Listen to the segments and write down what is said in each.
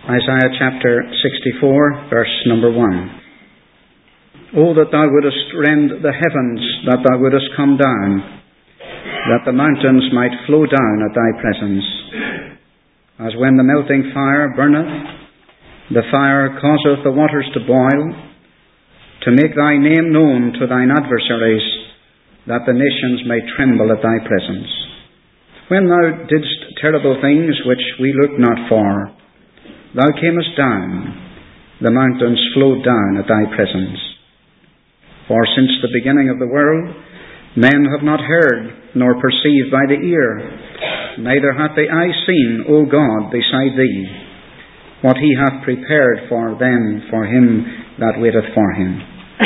Isaiah chapter 64, verse number 1. Oh, that thou wouldest rend the heavens, that thou wouldest come down, that the mountains might flow down at thy presence. As when the melting fire burneth, the fire causeth the waters to boil, to make thy name known to thine adversaries, that the nations may tremble at thy presence. When thou didst terrible things which we looked not for, thou camest down, the mountains flowed down at thy presence. For since the beginning of the world, men have not heard, nor perceived by the ear, neither hath the eye seen, O God, beside thee, what he hath prepared for them, for him that waiteth for him.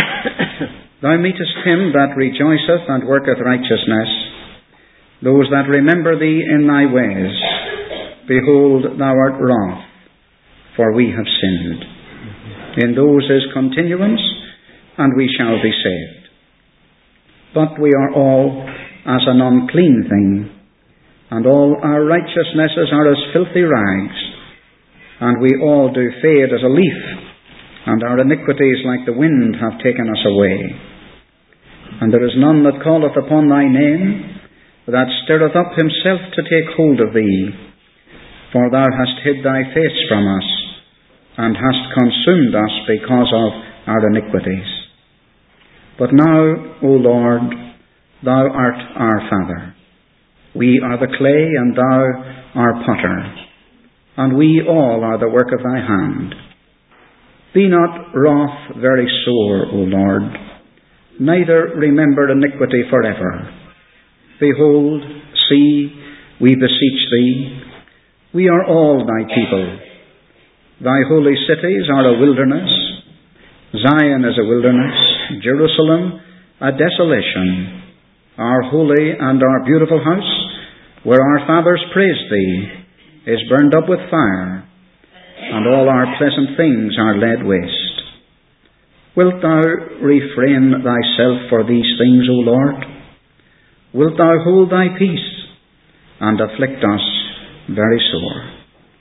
Thou meetest him that rejoiceth and worketh righteousness, those that remember thee in thy ways. Behold, thou art wroth, for we have sinned. In those is continuance, and we shall be saved. But we are all as an unclean thing, and all our righteousnesses are as filthy rags, and we all do fade as a leaf, and our iniquities like the wind have taken us away. And there is none that calleth upon thy name, that stirreth up himself to take hold of thee. For thou hast hid thy face from us, and hast consumed us because of our iniquities. But now, O Lord, thou art our Father. We are the clay, and thou art potter, and we all are the work of thy hand. Be not wroth very sore, O Lord, neither remember iniquity forever. Behold, see, we beseech thee, we are all thy people. Thy holy cities are a wilderness. Zion is a wilderness. Jerusalem a desolation. Our holy and our beautiful house, where our fathers praised thee, is burned up with fire, and all our pleasant things are laid waste. Wilt thou refrain thyself for these things, O Lord? Wilt thou hold thy peace, and afflict us very sore?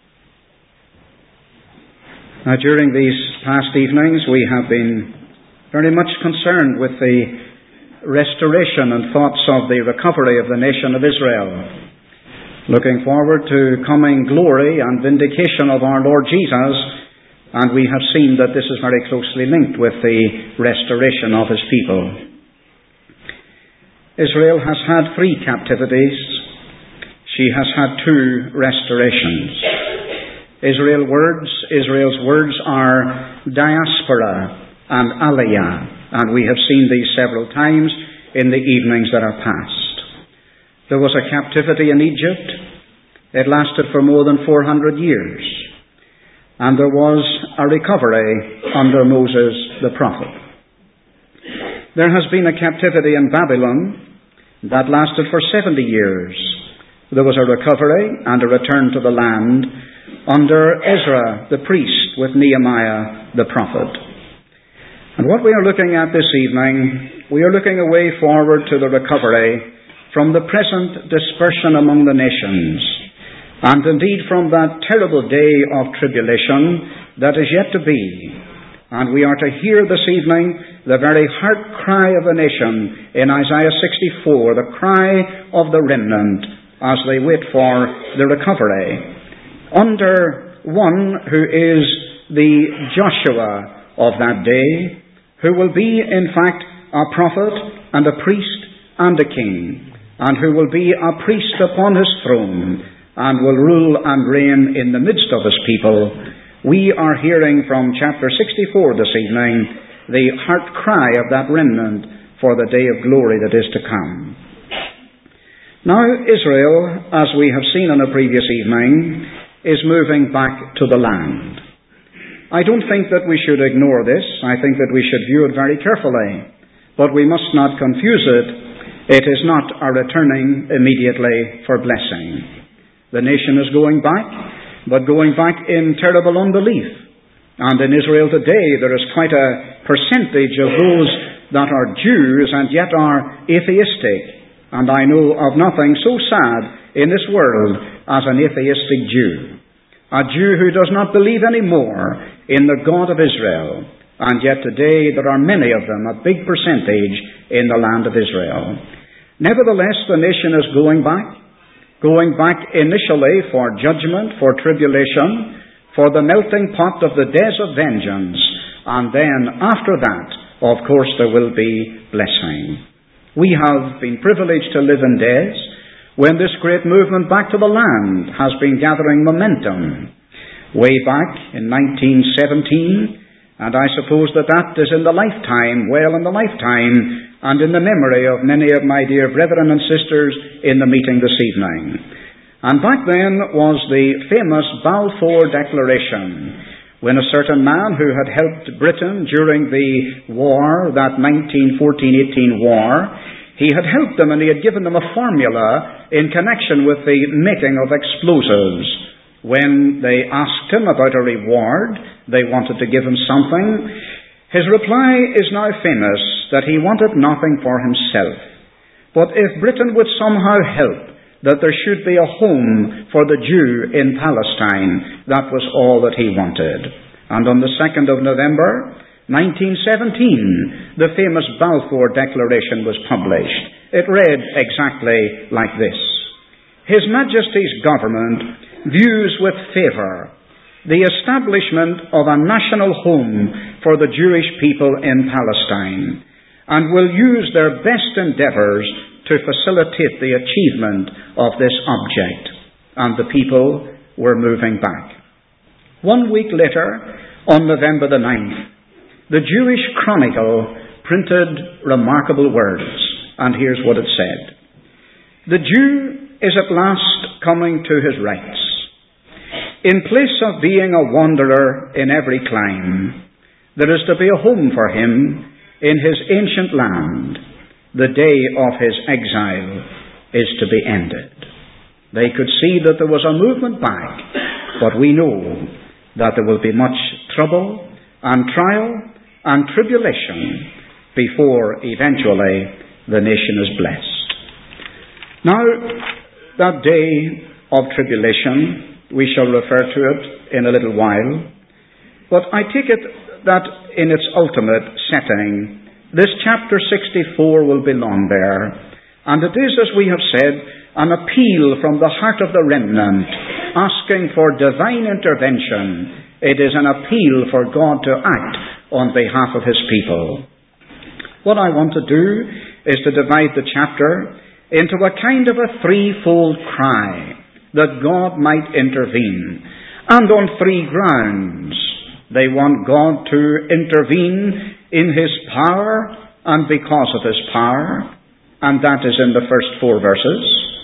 Now, during these past evenings, we have been very much concerned with the restoration and thoughts of the recovery of the nation of Israel, looking forward to coming glory and vindication of our Lord Jesus, and we have seen that this is very closely linked with the restoration of his people. Israel has had 3 captivities. She has had 2 restorations. Israel's words are diaspora and aliyah, and we have seen these several times in the evenings that are past. There was a captivity in Egypt. It lasted for more than 400 years. And there was a recovery under Moses the prophet. There has been a captivity in Babylon that lasted for 70 years. There was a recovery and a return to the land under Ezra the priest with Nehemiah the prophet. And what we are looking at this evening, we are looking a way forward to the recovery from the present dispersion among the nations, and indeed from that terrible day of tribulation that is yet to be. And we are to hear this evening the very heart cry of the nation in Isaiah 64, the cry of the remnant as they wait for the recovery, under one who is the Joshua of that day, who will be in fact a prophet and a priest and a king, and who will be a priest upon his throne and will rule and reign in the midst of his people. We are hearing from chapter 64 this evening the heart cry of that remnant for the day of glory that is to come. Now Israel, as we have seen on a previous evening, is moving back to the land. I don't think that we should ignore this. I think that we should view it very carefully. But we must not confuse it. It is not a returning immediately for blessing. The nation is going back, but going back in terrible unbelief. And in Israel today there is quite a percentage of those that are Jews and yet are atheistic. And I know of nothing so sad in this world as an atheistic Jew. a Jew who does not believe any more in the God of Israel. And yet today there are many of them, a big percentage, in the land of Israel. Nevertheless, the nation is going back initially for judgment, for tribulation, for the melting pot of the days of vengeance, and then after that, of course, there will be blessing. We have been privileged to live in days when this great movement back to the land has been gathering momentum. Way back in 1917, and I suppose that is in the lifetime, well in the lifetime, and in the memory of many of my dear brethren and sisters in the meeting this evening. And back then was the famous Balfour Declaration, when a certain man who had helped Britain during the war, that 1914-18 war, he had helped them and he had given them a formula in connection with the making of explosives. When they asked him about a reward, they wanted to give him something. His reply is now famous, that he wanted nothing for himself. But if Britain would somehow help that there should be a home for the Jew in Palestine, that was all that he wanted. And on the 2nd of November, 1917, the famous Balfour Declaration was published. It read exactly like this: His Majesty's Government views with favour the establishment of a national home for the Jewish people in Palestine, and will use their best endeavours to facilitate the achievement of this object. And the people were moving back. 1 week later, on November the 9th, the Jewish Chronicle printed remarkable words, and here's what it said: The Jew is at last coming to his rights. In place of being a wanderer in every clime, there is to be a home for him in his ancient land. The day of his exile is to be ended. They could see that there was a movement back, but we know that there will be much trouble and trial and tribulation before eventually the nation is blessed. Now, that day of tribulation, we shall refer to it in a little while, but I take it that in its ultimate setting, this chapter 64 will belong there, and it is, as we have said, an appeal from the heart of the remnant, asking for divine intervention. It is an appeal for God to act on behalf of His people. What I want to do is to divide the chapter into a kind of a threefold cry that God might intervene, and on three grounds. They want God to intervene in His power and because of His power, and that is in the first 4 verses.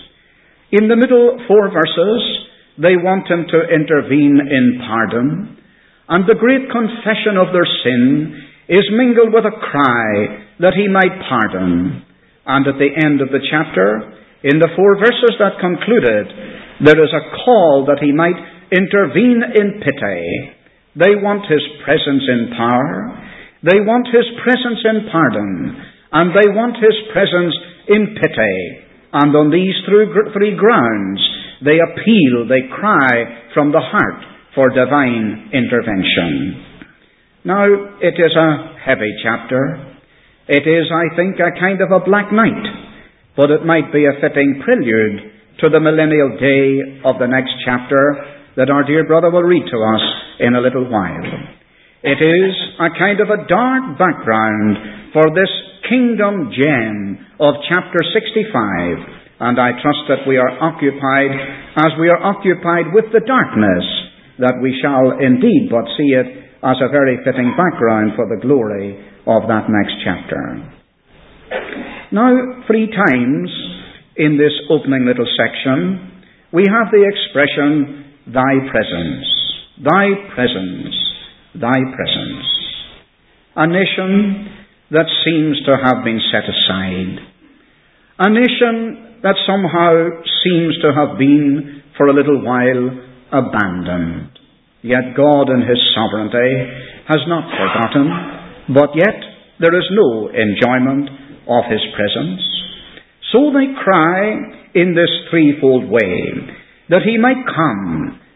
In the middle 4 verses, they want Him to intervene in pardon, and the great confession of their sin is mingled with a cry that He might pardon. And at the end of the chapter, in the 4 verses that concluded, there is a call that He might intervene in pity. They want His presence in power, they want His presence in pardon, and they want His presence in pity. And on these three grounds, they appeal, they cry from the heart for divine intervention. Now, it is a heavy chapter. It is, I think, a kind of a black night, but it might be a fitting prelude to the millennial day of the next chapter that our dear brother will read to us in a little while. It is a kind of a dark background for this kingdom gem of chapter 65, and I trust that we are occupied, as we are occupied with the darkness, that we shall indeed but see it as a very fitting background for the glory of that next chapter. Now, 3 times in this opening little section, we have the expression, Thy presence, Thy presence, Thy presence. A nation that seems to have been set aside. A nation that somehow seems to have been, for a little while, abandoned. Yet God in His sovereignty has not forgotten, but yet there is no enjoyment of His presence. So they cry in this threefold way, that He might come,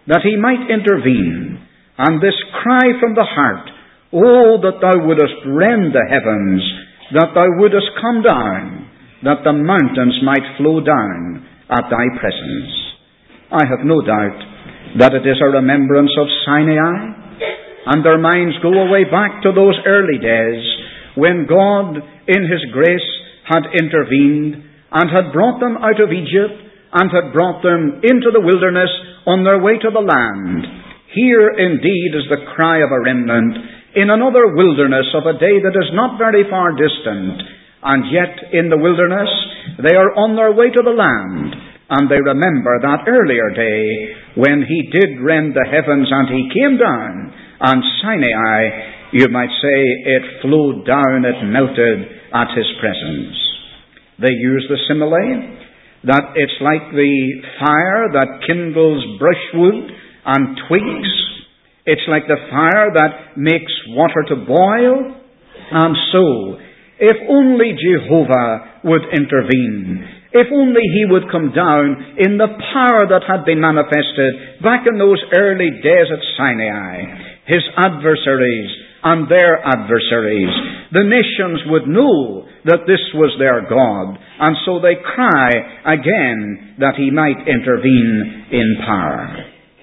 that he might intervene. And this cry from the heart, "Oh, that thou wouldest rend the heavens, that thou wouldest come down, that the mountains might flow down at thy presence." I have no doubt that it is a remembrance of Sinai, and their minds go away back to those early days when God, in His grace, had intervened and had brought them out of Egypt and had brought them into the wilderness on their way to the land. Here indeed is the cry of a remnant in another wilderness of a day that is not very far distant, and yet in the wilderness they are on their way to the land, and they remember that earlier day when He did rend the heavens and He came down, and Sinai, you might say, it flowed down, it melted at His presence. They use the simile that it's like the fire that kindles brushwood and twigs. It's like the fire that makes water to boil. And so, if only Jehovah would intervene, if only He would come down in the power that had been manifested back in those early days at Sinai, His adversaries and their adversaries, the nations would know that this was their God, and so they cry again that He might intervene in power.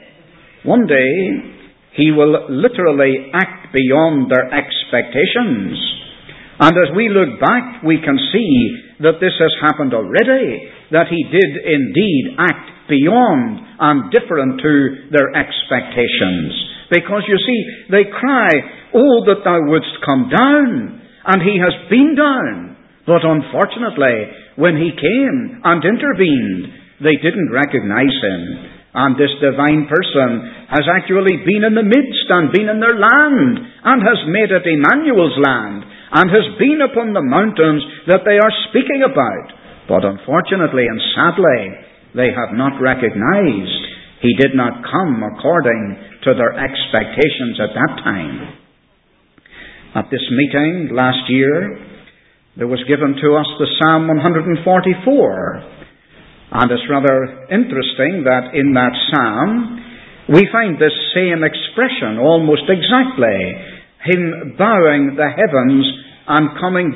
One day, He will literally act beyond their expectations. And as we look back, we can see that this has happened already, that He did indeed act beyond and different to their expectations. Because you see, they cry, "Oh, that thou wouldst come down." And He has been down. But unfortunately, when He came and intervened, they didn't recognize Him. And this divine person has actually been in the midst and been in their land, and has made it Emmanuel's land, and has been upon the mountains that they are speaking about. But unfortunately and sadly, they have not recognized He did not come according to their expectations at that time. At this meeting last year, there was given to us the Psalm 144. And it's rather interesting that in that psalm, we find this same expression almost exactly. Him bowing the heavens and coming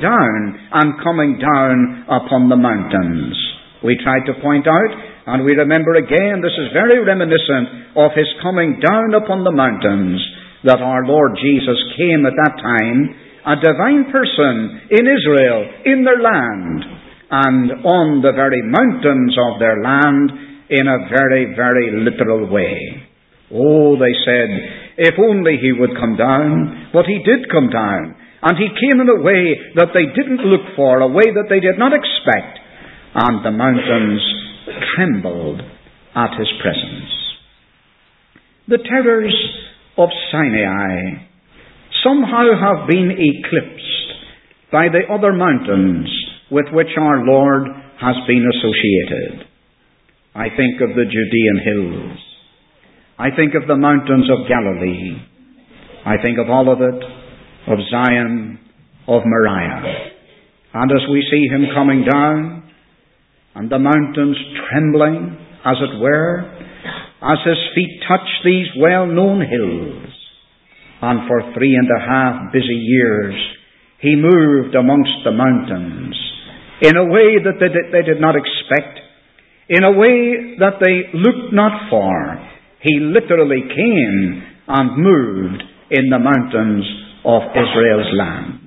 down upon the mountains. We tried to point out, and we remember again, this is very reminiscent of His coming down upon the mountains, that our Lord Jesus came at that time, a divine person in Israel, in their land, and on the very mountains of their land in a very, very literal way. Oh, they said, if only He would come down. But He did come down. And He came in a way that they didn't look for, a way that they did not expect. And the mountains trembled at His presence. The terrors of Sinai somehow have been eclipsed by the other mountains with which our Lord has been associated. I think of the Judean hills. I think of the mountains of Galilee. I think of Olivet, of Zion, of Moriah. And as we see Him coming down, and the mountains trembling, as it were, as His feet touch these well-known hills, and for 3.5 busy years He moved amongst the mountains, in a way that they did not expect, in a way that they looked not for. He literally came and moved in the mountains of Israel's land.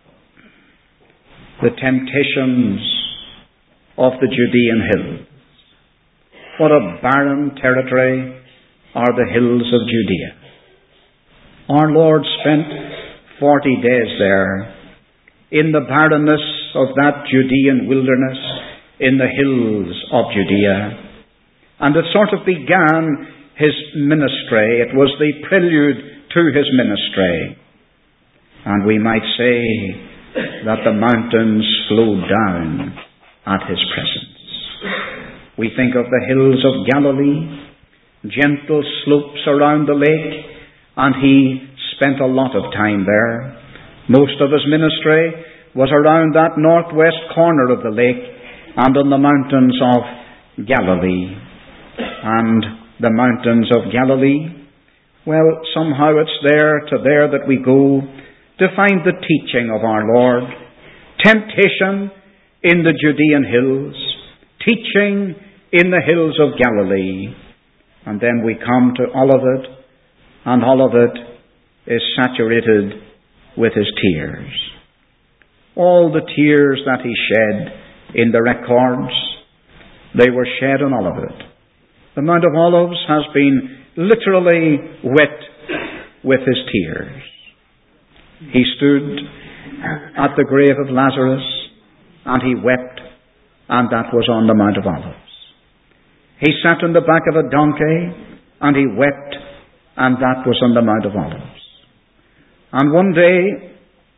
The temptations of the Judean hills. What a barren territory are the hills of Judea. Our Lord spent 40 days there, in the barrenness of that Judean wilderness, in the hills of Judea. And it sort of began His ministry. It was the prelude to His ministry. And we might say that the mountains flowed down at His presence. We think of the hills of Galilee, gentle slopes around the lake, and He spent a lot of time there. Most of His ministry was around that northwest corner of the lake and on the mountains of Galilee. And the mountains of Galilee? Well, somehow it's there that we go to find the teaching of our Lord. Temptation in the Judean hills, teaching in the hills of Galilee. And then we come to Olivet, and Olivet is saturated with his tears. All the tears that he shed in the records, they were shed on Olivet. The Mount of Olives has been literally wet with his tears. He stood at the grave of Lazarus, and he wept, and that was on the Mount of Olives. He sat on the back of a donkey, and he wept, and that was on the Mount of Olives. And one day,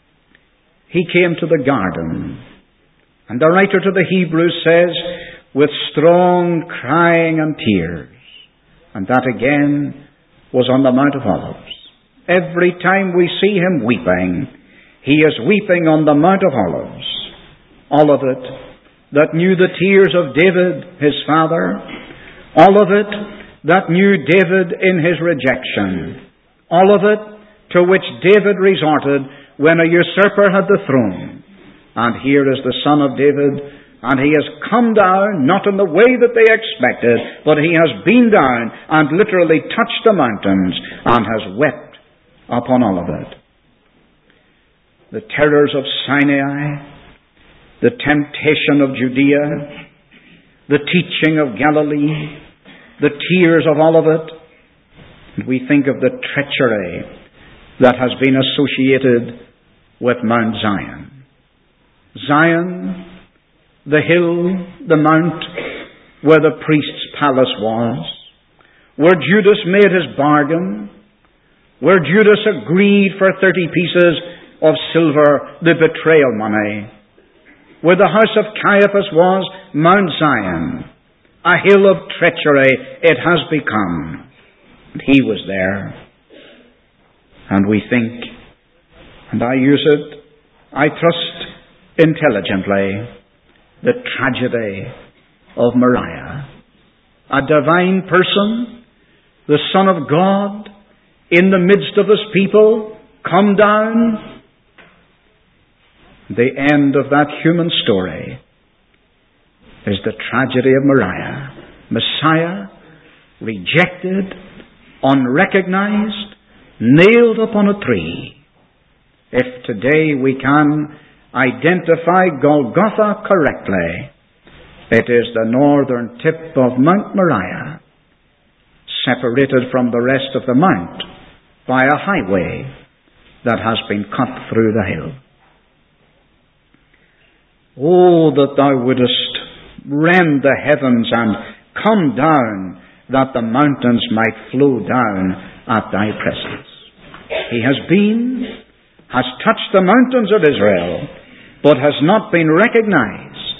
he came to the garden, and the writer to the Hebrews says, with strong crying and tears, and that again was on the Mount of Olives. Every time we see him weeping, he is weeping on the Mount of Olives. Olivet, that knew the tears of David, his father. Olivet, that knew David in his rejection. Olivet, to which David resorted when a usurper had the throne. And here is the son of David, and he has come down, not in the way that they expected, but he has been down and literally touched the mountains and has wept upon Olivet. The terrors of Sinai, the temptation of Judea, the teaching of Galilee, the tears of Olivet. We think of the treachery that has been associated with Mount Zion. Zion, the hill, the mount where the priest's palace was, where Judas made his bargain, where Judas agreed for 30 pieces of silver, the betrayal money, where the house of Caiaphas was, Mount Zion, a hill of treachery it has become. And he was there. And we think, and I use it, I trust intelligently, the tragedy of Moriah. A divine person, the Son of God, in the midst of his people, come down. The end of that human story is the tragedy of Moriah. Messiah, rejected, unrecognized, nailed upon a tree. If today we can identify Golgotha correctly, it is the northern tip of Mount Moriah, separated from the rest of the mount by a highway that has been cut through the hill. Oh, that thou wouldest rend the heavens and come down, that the mountains might flow down at thy presence. He has been, has touched the mountains of Israel, but has not been recognized.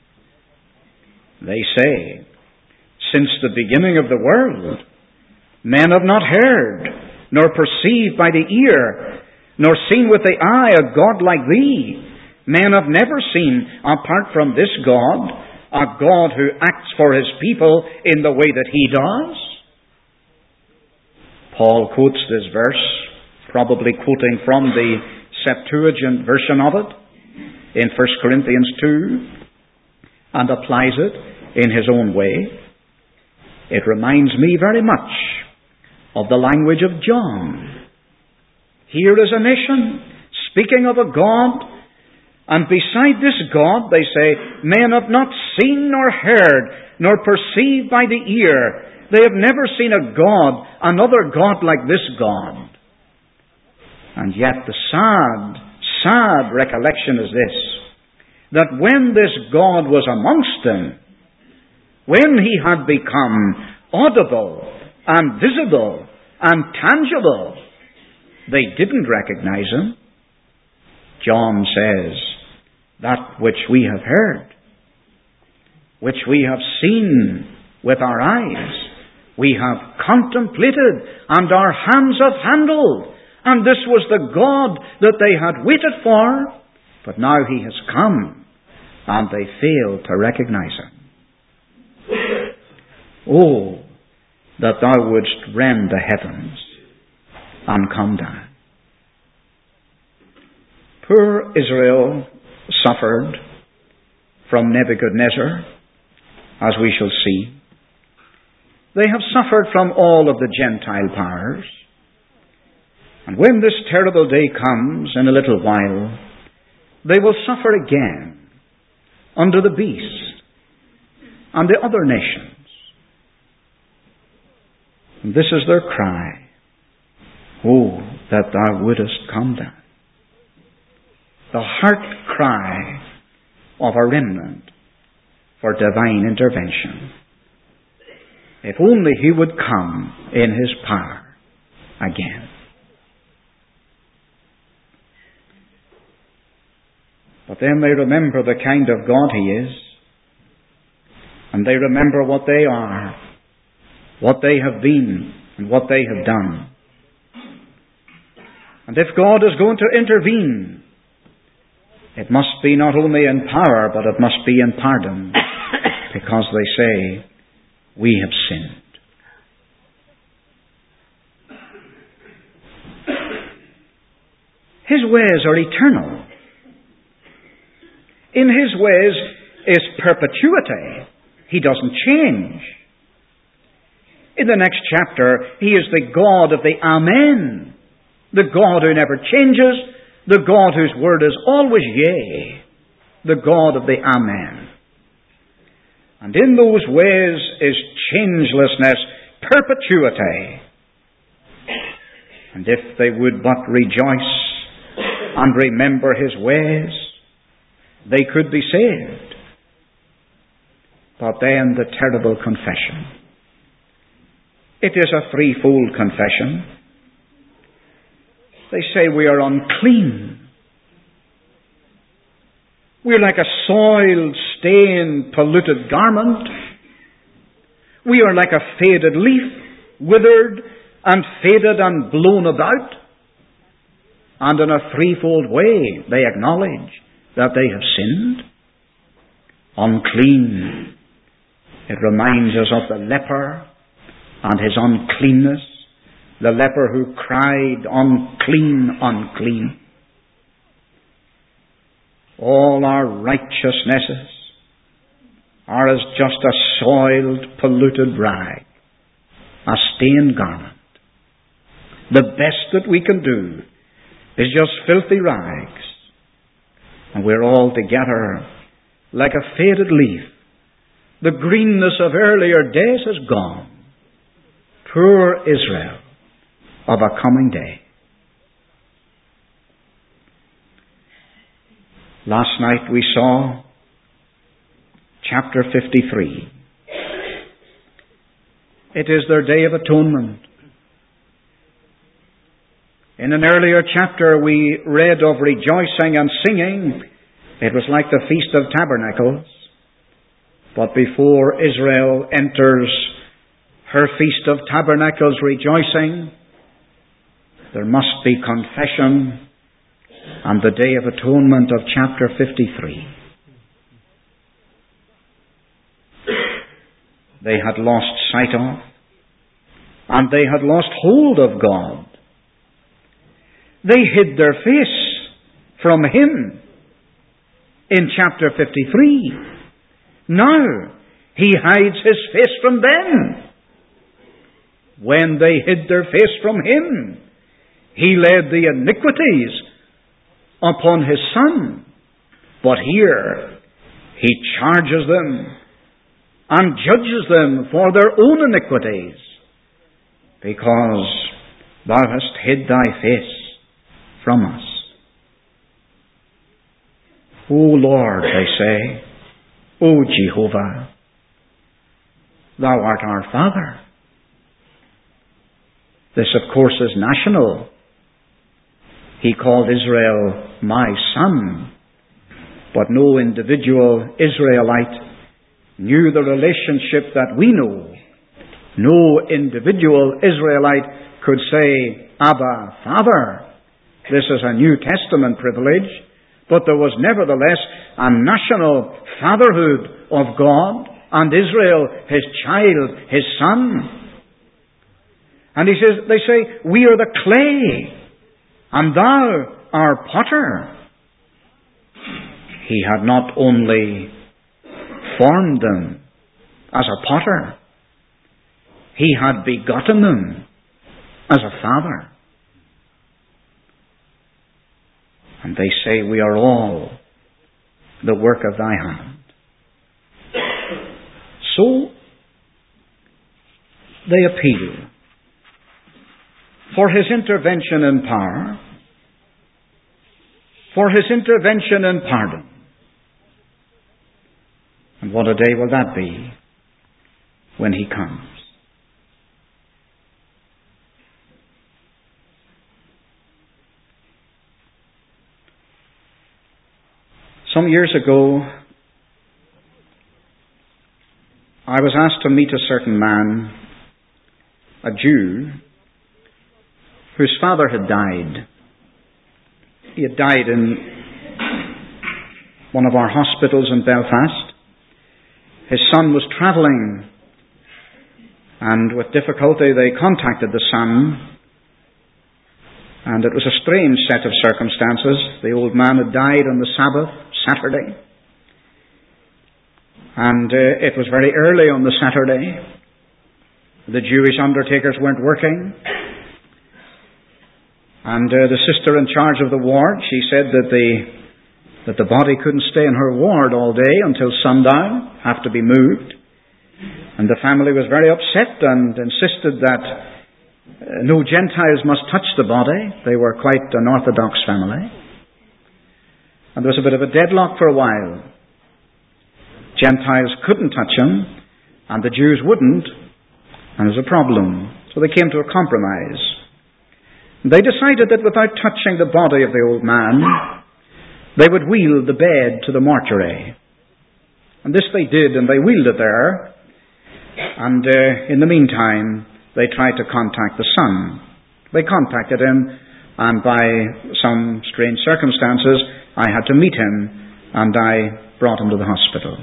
They say, since the beginning of the world, men have not heard, nor perceived by the ear, nor seen with the eye a God like thee. Men have never seen, apart from this God, a God who acts for his people in the way that he does. Paul quotes this verse, probably quoting from the Septuagint version of it, in 1 Corinthians 2, and applies it in his own way. It reminds me very much of the language of John. Here is a nation speaking of a God, and beside this God, they say, men have not seen nor heard, nor perceived by the ear. They have never seen a God, another God like this God. And yet the sad recollection is this, that when this God was amongst them, when he had become audible and visible and tangible, they didn't recognize him. John says, that which we have heard, which we have seen with our eyes, we have contemplated and our hands have handled. And this was the God that they had waited for, but now he has come and they fail to recognize him. Oh, that thou wouldst rend the heavens and come down. Poor Israel suffered from Nebuchadnezzar, as we shall see. They have suffered from all of the Gentile powers. And when this terrible day comes in a little while, they will suffer again under the beast and the other nations. And this is their cry, "Oh, that thou wouldest come down." The heart cry of a remnant for divine intervention. If only he would come in his power again. But then they remember the kind of God he is, and they remember what they are, what they have been, and what they have done. And if God is going to intervene, it must be not only in power, but it must be in pardon, because they say, "We have sinned." His ways are eternal. In his ways is perpetuity. He doesn't change. In the next chapter, he is the God of the Amen, the God who never changes, the God whose word is always yea, the God of the Amen. And in those ways is changelessness, perpetuity. And if they would but rejoice and remember his ways, they could be saved. But then the terrible confession. It is a threefold confession. They say we are unclean. We're like a soiled, stained, polluted garment. We are like a faded leaf, withered and faded and blown about. And in a threefold way they acknowledge that they have sinned. Unclean. It reminds us of the leper and his uncleanness. The leper who cried, "Unclean, unclean." All our righteousnesses are as just a soiled, polluted rag, a stained garment. The best that we can do is just filthy rags. And we're all together like a faded leaf. The greenness of earlier days is gone. Poor Israel of a coming day. Last night we saw chapter 53. It is their day of atonement. In an earlier chapter we read of rejoicing and singing. It was like the Feast of Tabernacles. But before Israel enters her Feast of Tabernacles rejoicing, there must be confession and the Day of Atonement of chapter 53. They had lost sight of, and they had lost hold of God. They hid their face from Him in chapter 53. Now, He hides His face from them. When they hid their face from Him, He laid the iniquities upon His Son. But here, He charges them and judges them for their own iniquities, because Thou hast hid Thy face from us. O Lord, they say, O Jehovah, Thou art our Father. This, of course, is national. He called Israel my son, but no individual Israelite knew the relationship that we know. No individual Israelite could say, Abba, Father. This is a New Testament privilege, but there was nevertheless a national fatherhood of God, and Israel, His child, His son. And they say, we are the clay, and thou art potter. He had not only formed them as a potter, he had begotten them as a father. And they say, we are all the work of thy hand. So they appeal for his intervention in power, for his intervention in pardon. And what a day will that be when he comes. Some years ago, I was asked to meet a certain man, a Jew, whose father had died. He had died in one of our hospitals in Belfast. His son was travelling, and with difficulty they contacted the son, and it was a strange set of circumstances. The old man had died on the Sabbath, Saturday, and it was very early on the Saturday. The Jewish undertakers weren't working, and the sister in charge of the ward, she said that the body couldn't stay in her ward all day until sundown, have to be moved. And the family was very upset and insisted that no Gentiles must touch the body. They were quite an Orthodox family. And there was a bit of a deadlock for a while. Gentiles couldn't touch him, and the Jews wouldn't, and there was a problem. So they came to a compromise. They decided that without touching the body of the old man, they would wheel the bed to the mortuary. And this they did, and they wheeled it there. And in the meantime, they tried to contact the son. They contacted him, and by some strange circumstances, I had to meet him, and I brought him to the hospital.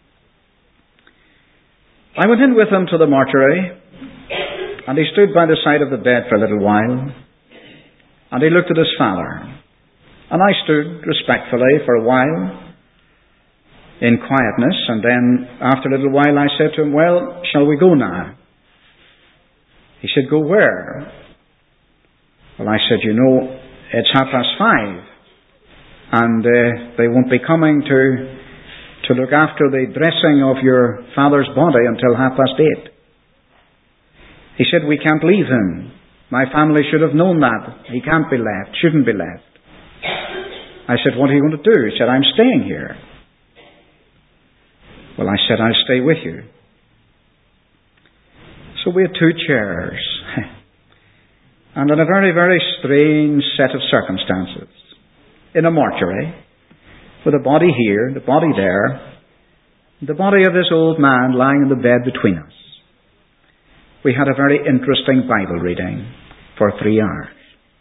I went in with him to the mortuary, and he stood by the side of the bed for a little while, and he looked at his father. And I stood respectfully for a while, in quietness, and then after a little while I said to him, well, shall we go now? He said, go where? Well, I said, it's 5:30, and they won't be coming to look after the dressing of your father's body until 8:30. He said, we can't leave him. My family should have known that. He can't be left, shouldn't be left. I said, what are you going to do? He said, I'm staying here. Well, I said, I'll stay with you. So we had 2 chairs. And in a very, very strange set of circumstances. In a mortuary, with a body here, the body there, the body of this old man lying in the bed between us. We had a very interesting Bible reading for 3 hours.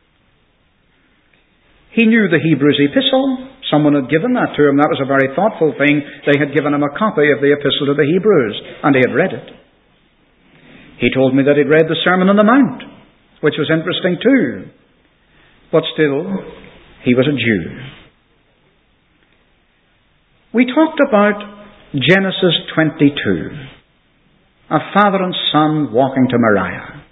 He knew the Hebrews epistle. Someone had given that to him. That was a very thoughtful thing. They had given him a copy of the epistle to the Hebrews, and he had read it. He told me that he'd read the Sermon on the Mount, which was interesting too. But still, he was a Jew. We talked about Genesis 22, a father and son walking to Moriah.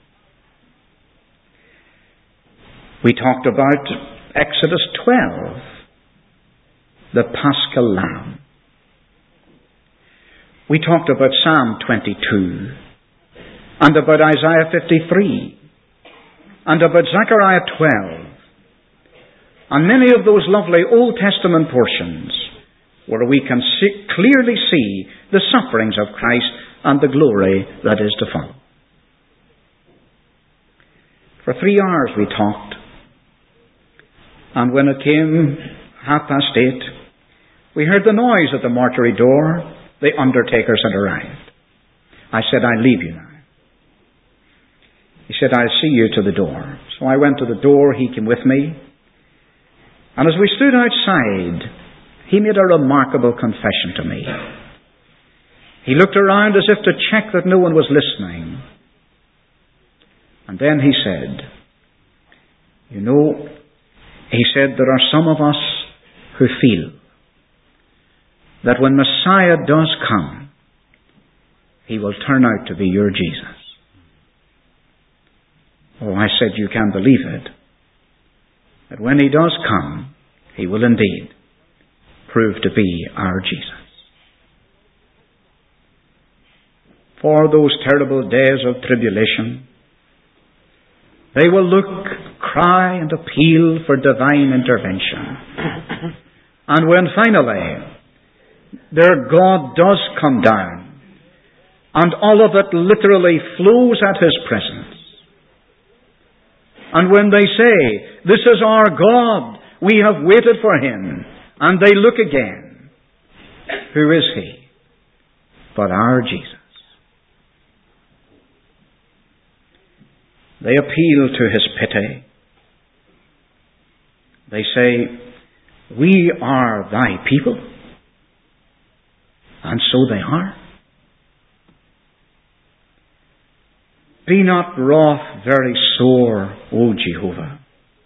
We talked about Exodus 12, the Paschal Lamb. We talked about Psalm 22, and about Isaiah 53, and about Zechariah 12, and many of those lovely Old Testament portions where we can clearly see the sufferings of Christ and the glory that is to follow. For 3 hours we talked, and when it came 8:30, we heard the noise at the mortuary door. The undertakers had arrived. I said, I'll leave you now. He said, I'll see you to the door. So I went to the door, he came with me. And as we stood outside, he made a remarkable confession to me. He looked around as if to check that no one was listening. And then he said, he said, there are some of us who feel that when Messiah does come, he will turn out to be your Jesus. Oh, I said, you can believe it. That when he does come, he will indeed prove to be our Jesus. For those terrible days of tribulation, they will look, cry, and appeal for divine intervention. And when finally their God does come down, and all of it literally flows at his presence, and when they say, this is our God, we have waited for him, and they look again, who is he but our Jesus? They appeal to his pity. They say, we are thy people. And so they are. Be not wroth very sore, O Jehovah.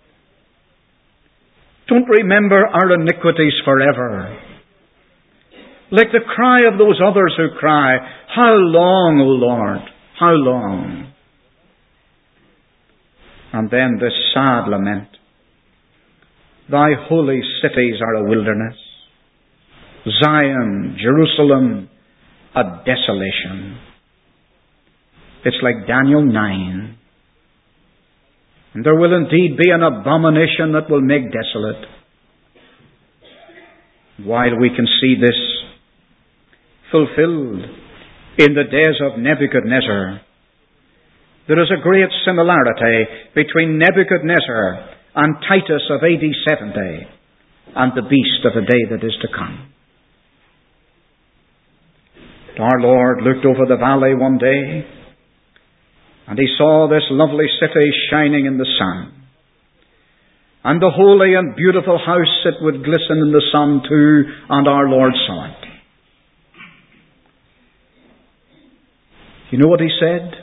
Don't remember our iniquities forever. Like the cry of those others who cry, how long, O Lord, how long? And then this sad lament. Thy holy cities are a wilderness. Zion, Jerusalem, a desolation. It's like Daniel 9. And there will indeed be an abomination that will make desolate. While we can see this fulfilled in the days of Nebuchadnezzar, there is a great similarity between Nebuchadnezzar and Titus of AD 70 and the beast of the day that is to come. Our Lord looked over the valley one day and he saw this lovely city shining in the sun. And the holy and beautiful house, it would glisten in the sun too, and our Lord saw it. You know what he said?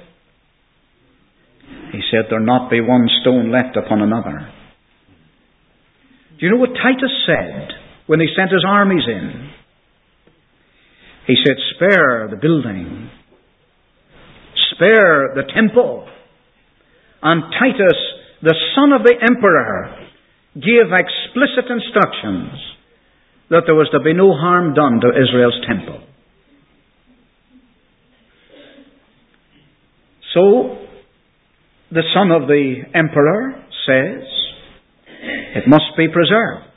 He said, there not be one stone left upon another. Do you know what Titus said when he sent his armies in? He said, spare the building. Spare the temple. And Titus, the son of the emperor, gave explicit instructions that there was to be no harm done to Israel's temple. So, the son of the emperor says, it must be preserved.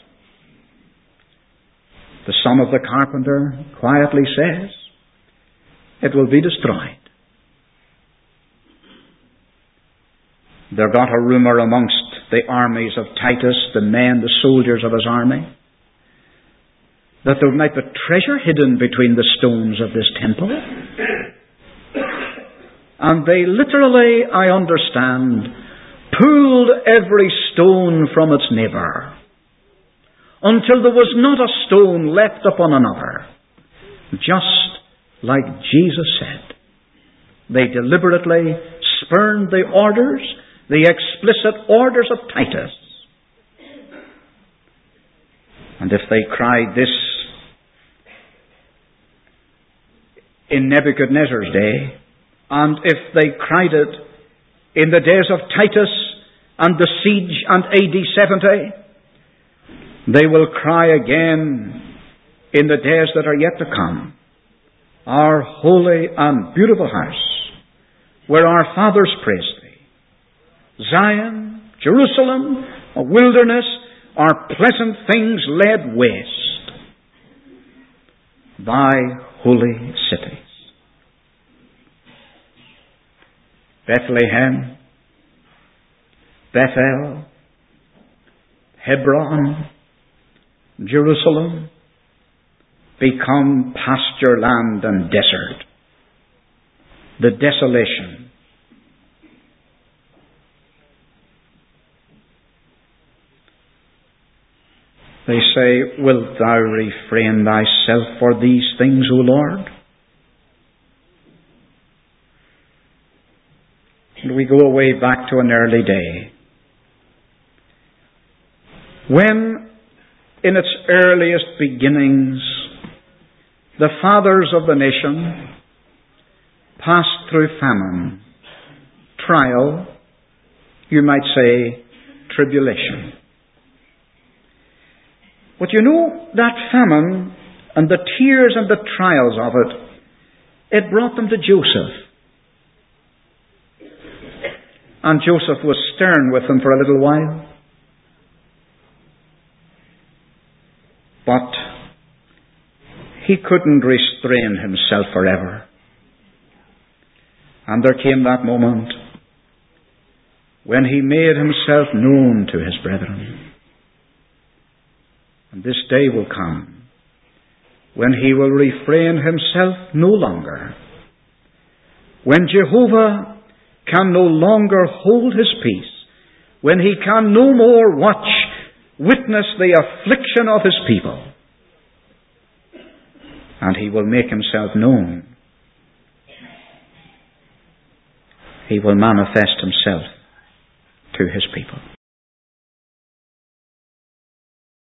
The son of the carpenter quietly says, it will be destroyed. There got a rumor amongst the armies of Titus, the men, the soldiers of his army, that there might be treasure hidden between the stones of this temple. And they literally, I understand, pulled every stone from its neighbour until there was not a stone left upon another. Just like Jesus said. They deliberately spurned the orders, the explicit orders of Titus. And if they cried this in Nebuchadnezzar's day, and if they cried it in the days of Titus and the siege and AD 70, they will cry again in the days that are yet to come. Our holy and beautiful house, where our fathers praised thee. Zion, Jerusalem, a wilderness, are pleasant things laid waste. Thy holy cities. Bethlehem, Bethel, Hebron, Jerusalem become pasture land and desert. The desolation. They say, wilt thou refrain thyself for these things, O Lord? and we go away back to an early day, when, in its earliest beginnings, the fathers of the nation passed through famine, trial, you might say, tribulation. But you know, that famine and the tears and the trials of it, it brought them to Joseph. And Joseph was stern with them for a little while. But he couldn't restrain himself forever. And there came that moment when he made himself known to his brethren. And this day will come when he will refrain himself no longer. When Jehovah can no longer hold his peace. When he can no more witness the affliction of his people. And he will make himself known. He will manifest himself to his people.